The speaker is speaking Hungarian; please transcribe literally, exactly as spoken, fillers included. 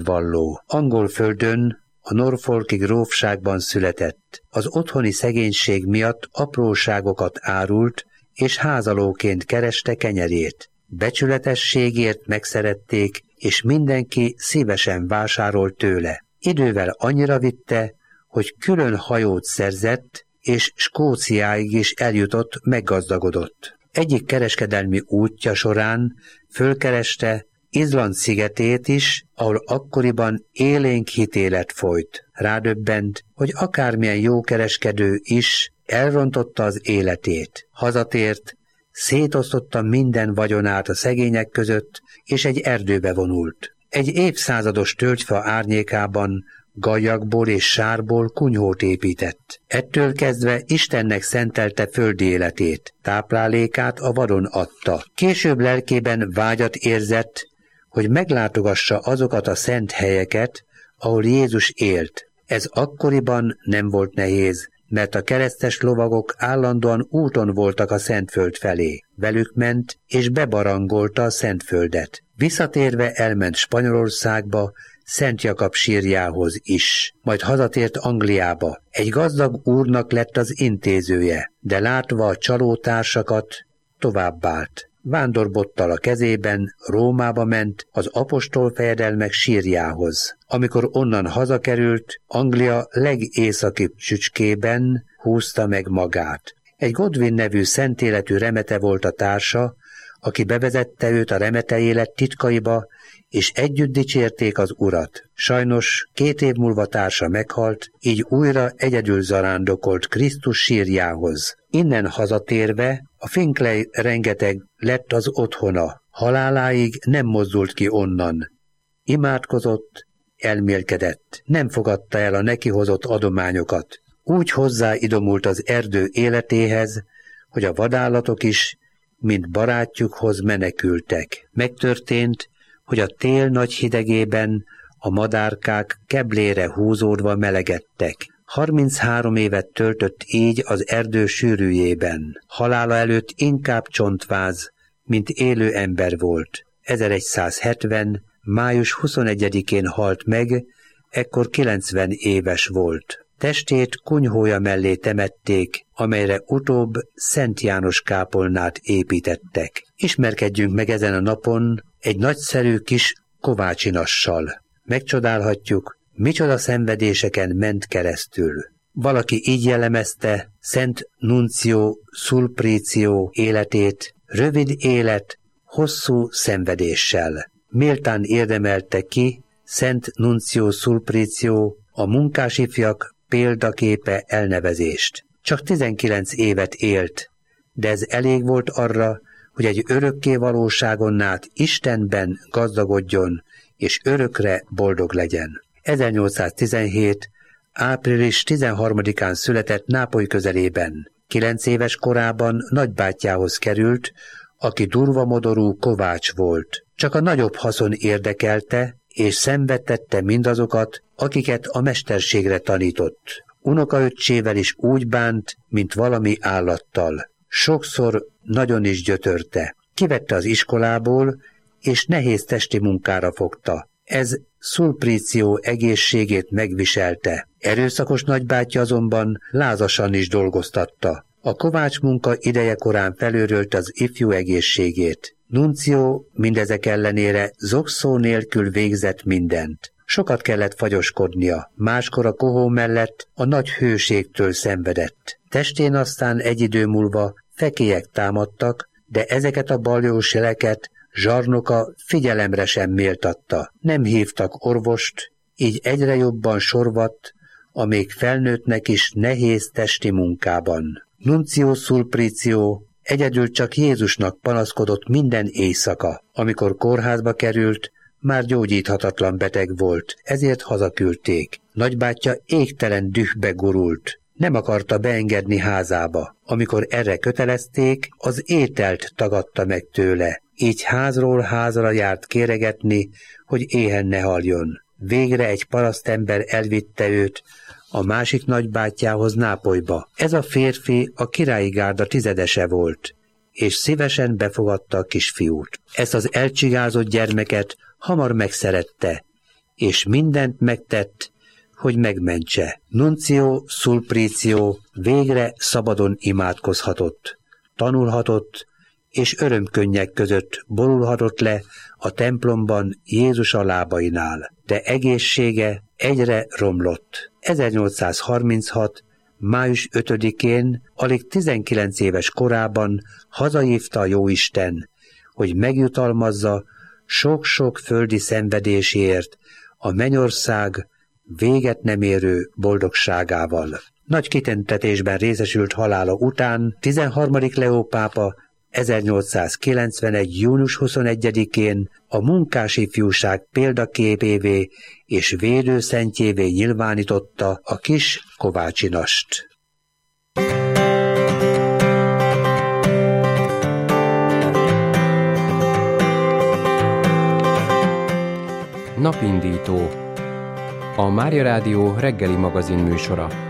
hitvalló. Angol földön, a Norfolki grófságban született. Az otthoni szegénység miatt apróságokat árult, és házalóként kereste kenyerét. Becsületességért megszerették, és mindenki szívesen vásárolt tőle. Idővel annyira vitte, hogy külön hajót szerzett, és Skóciáig is eljutott, meggazdagodott. Egyik kereskedelmi útja során fölkereste Izland szigetét is, ahol akkoriban élénk hitélet folyt. Rádöbbent, hogy akármilyen jó kereskedő is elrontotta az életét. Hazatért, szétosztotta minden vagyonát a szegények között, és egy erdőbe vonult. Egy évszázados tölgyfa árnyékában gallyakból és sárból kunyhót épített. Ettől kezdve Istennek szentelte földi életét, táplálékát a vadon adta. Később lelkében vágyat érzett, hogy meglátogassa azokat a szent helyeket, ahol Jézus élt. Ez akkoriban nem volt nehéz, mert a keresztes lovagok állandóan úton voltak a Szentföld felé. Velük ment és bebarangolta a Szentföldet. Visszatérve elment Spanyolországba, Szent Jakab sírjához is, majd hazatért Angliába. Egy gazdag úrnak lett az intézője, de látva a csalótársakat, továbbált. Vándorbottal a kezében Rómába ment az apostolfejedelmek sírjához. Amikor onnan hazakerült, Anglia legészakibb csücskében húzta meg magát. Egy Godwin nevű szentéletű remete volt a társa, aki bevezette őt a remete élet titkaiba, és együtt dicsérték az Urat. Sajnos két év múlva társa meghalt, így újra egyedül zarándokolt Krisztus sírjához. Innen hazatérve a Finkley rengeteg lett az otthona. Haláláig nem mozdult ki onnan. Imádkozott, elmélkedett, nem fogadta el a neki hozott adományokat. Úgy hozzáidomult az erdő életéhez, hogy a vadállatok is, mint barátjukhoz menekültek. Megtörtént, hogy a tél nagy hidegében a madárkák keblére húzódva melegedtek. harminchárom évet töltött így az erdő sűrűjében. Halála előtt inkább csontváz, mint élő ember volt. ezeregyszázhetven. május huszonegyedikén halt meg, ekkor kilencven éves volt. Testét kunyhója mellé temették, amelyre utóbb Szent János kápolnát építettek. Ismerkedjünk meg ezen a napon egy nagyszerű kis kovácsinassal. Megcsodálhatjuk, micsoda szenvedéseken ment keresztül. Valaki így jellemezte Szent Nuncio Sulpicio életét: rövid élet, hosszú szenvedéssel. Méltán érdemelte ki Szent Nuncio Sulpicio a munkásifjak példaképe elnevezést. Csak tizenkilenc évet élt, de ez elég volt arra, hogy egy örökké valóságon át Istenben gazdagodjon, és örökre boldog legyen. ezernyolcszáztizenhét. április tizenharmadikán született Nápoly közelében. Kilenc éves korában nagybátyjához került, aki durvamodorú kovács volt. Csak a nagyobb haszon érdekelte, és szenvedtette mindazokat, akiket a mesterségre tanított. Unokaöccsével is úgy bánt, mint valami állattal. Sokszor nagyon is gyötörte. Kivette az iskolából, és nehéz testi munkára fogta. Ez Sulpicio egészségét megviselte. Erőszakos nagybátyja azonban lázasan is dolgoztatta. A kovács munka ideje korán felőrölte az ifjú egészségét. Nuncio mindezek ellenére zokszó nélkül végzett mindent. Sokat kellett fagyoskodnia, máskor a kohó mellett a nagy hőségtől szenvedett. Testén aztán egy idő múlva fekélyek támadtak, de ezeket a baljós jeleket zsarnoka figyelemre sem méltatta. Nem hívtak orvost, így egyre jobban sorvadt a még felnőttnek is nehéz testi munkában. Nuncio Sulpicio egyedül csak Jézusnak panaszkodott minden éjszaka. Amikor kórházba került, már gyógyíthatatlan beteg volt, ezért hazaküldték. Nagybátyja égtelen dühbe gurult. Nem akarta beengedni házába. Amikor erre kötelezték, az ételt tagadta meg tőle. Így házról házra járt kéregetni, hogy éhen ne haljon. Végre egy parasztember elvitte őt a másik nagybátyjához Nápolyba. Ez a férfi a királyi gárda tizedese volt, és szívesen befogadta a kisfiút. Ezt az elcsigázott gyermeket hamar megszerette, és mindent megtett, hogy megmentse. Nuncio Sulpicio végre szabadon imádkozhatott, tanulhatott, és örömkönnyek között borulhatott le a templomban Jézus a lábainál, de egészsége egyre romlott. ezernyolcszázharminchat. május ötödikén, alig tizenkilenc éves korában hazahívta a Jóisten, hogy megjutalmazza sok-sok földi szenvedésért a mennyország véget nem érő boldogságával. Nagy kitüntetésben részesült halála után tizenharmadik Leó pápa ezernyolcszázkilencvenegy. június huszonegyedikén a munkásifjúság példaképévé és védőszentjévé nyilvánította a kis Kovácsinast. Napindító. A Mária Rádió reggeli magazin műsora.